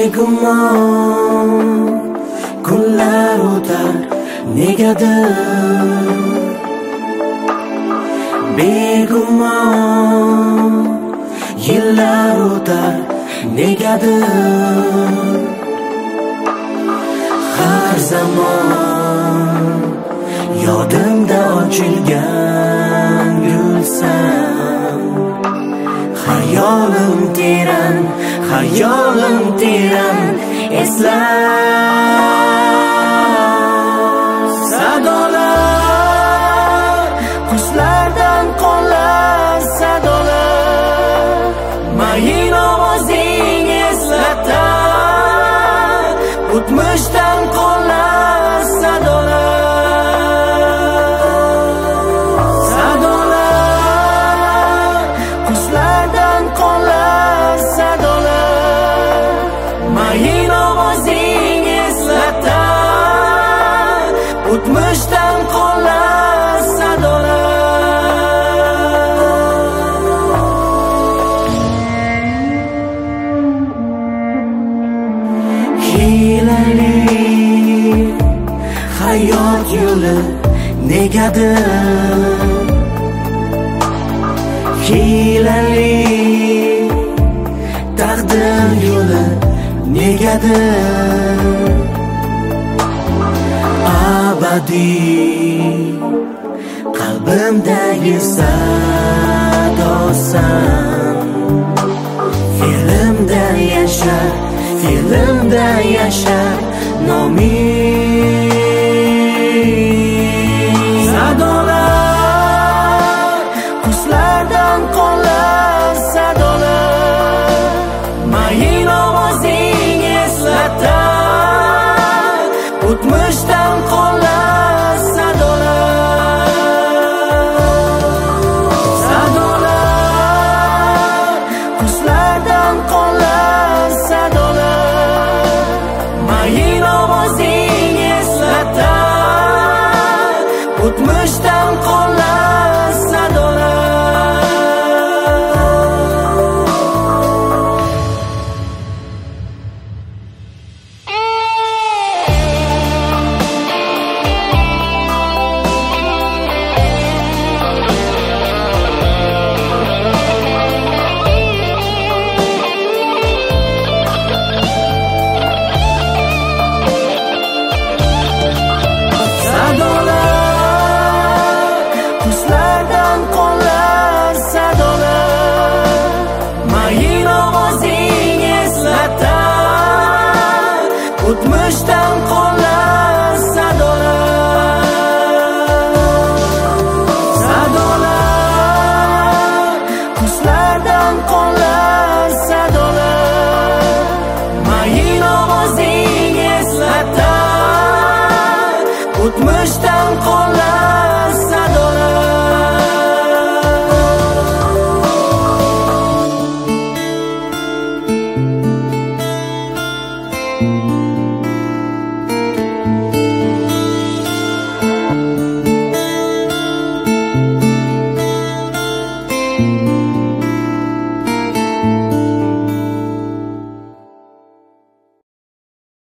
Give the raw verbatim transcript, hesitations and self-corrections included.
Begumon kunlar o'tar negadir, begumon yillar o'tar negadir. Har zamon yodimda ochilgan gulsan, hayolim teran, hayolim teran eslar. Sadolar, qushlardan qolar sadolar, mayin ovozing eslatar o'tmishdan qolar sadolar. Sadolar, qushlardan qolar sadolar, mayin ovozing eslatar o'tmishdan qolar sadolar. Hilali hayot yo'li negadir, hilali taqdir yo'li negadir. Abadiy qalbimdagi sadosan, filmda yashar, filmda yashar noming.